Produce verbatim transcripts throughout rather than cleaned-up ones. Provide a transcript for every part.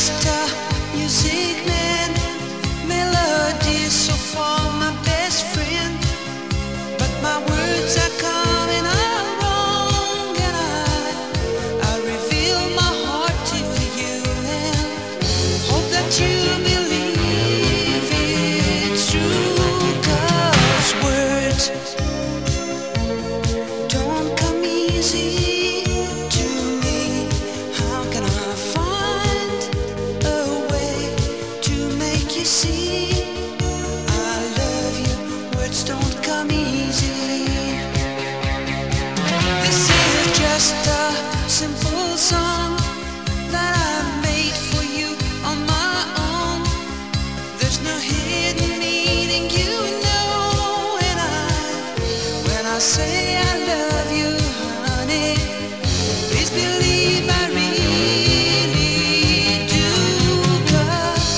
just a music man, melodies so far my best friend, but my words are coming out wrong, and I, I reveal my heart to you and hope that you believe it's true, 'cause words don't come easy. See, I love you, words don't come easy. This is just a simple song that I made for you on my own. There's no hidden meaning, you know, and I, when I say I love you, honey, please believe I really do. 'Cause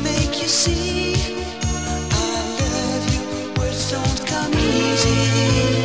see, I love you, words don't come easy.